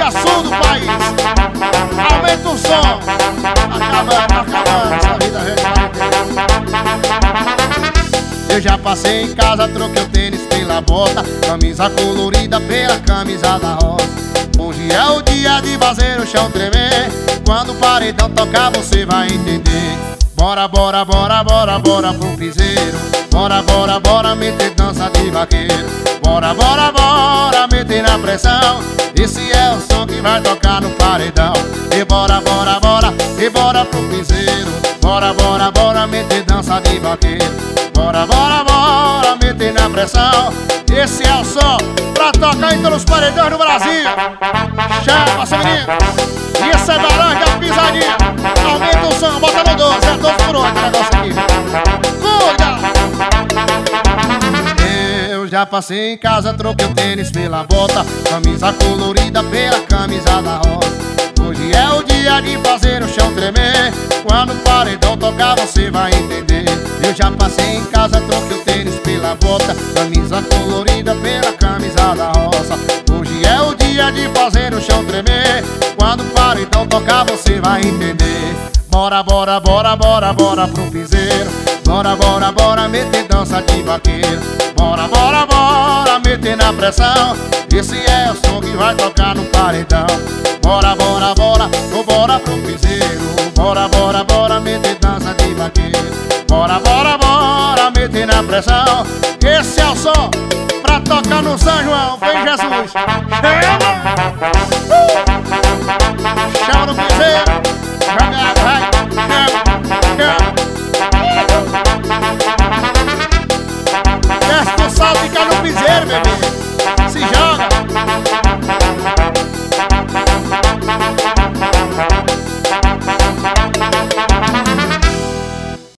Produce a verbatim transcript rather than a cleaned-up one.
a sul do país. Aumenta o som. Acabando, acabando essa vida regional. Eu já passei em casa, troquei o tênis pela bota, camisa colorida pela camisa da rosa. Hoje é o dia de fazer o chão tremer. Quando o paredão tocar você vai entender. Bora, bora, bora, bora, bora pro piseiro. Bora, bora, bora, meter dança de vaqueiro. Bora, bora, bora, meter na pressão. Esse é o som que vai tocar no paredão. E bora, bora, bora, e bora pro piseiro. Bora, bora, bora, meter dança de vaqueiro. Bora, bora, bora, meter na pressão. Esse é o som pra tocar em todos os paredões do Brasil. Chama, seu menino. Isso é baranga, pisadinha. Aumenta o som, bota no doze, é doze por oito o negócio aqui. Cuida! Eu já passei em casa, troquei o tênis pela bota, camisa colorida pela camisa da rosa. Hoje é o dia de fazer o chão tremer. Quando o paredão tocar você vai entender. Eu já passei em casa, troquei o tênis pela bota, camisa colorida pela camisa da rosa. Hoje é o dia de fazer o chão tremer. Quando o paredão tocar você vai entender. Bora, bora, bora, bora, bora pro piseiro. Bora, bora, bora, meter dança de vaqueiro. Bora, bora, bora, meter na pressão. Esse é o som que vai tocar no paredão. Bora, bora, bora, ou bora pro piseiro. Bora, bora, bora, meter dança de vaqueiro. Bora, bora, bora, meter na pressão. Esse é o som pra tocar no São João. Vem Jesus. Chama! Uh! Chama no piseiro. Joga, vai, chama, chama. Desce o sal, fica no piseiro, bebê.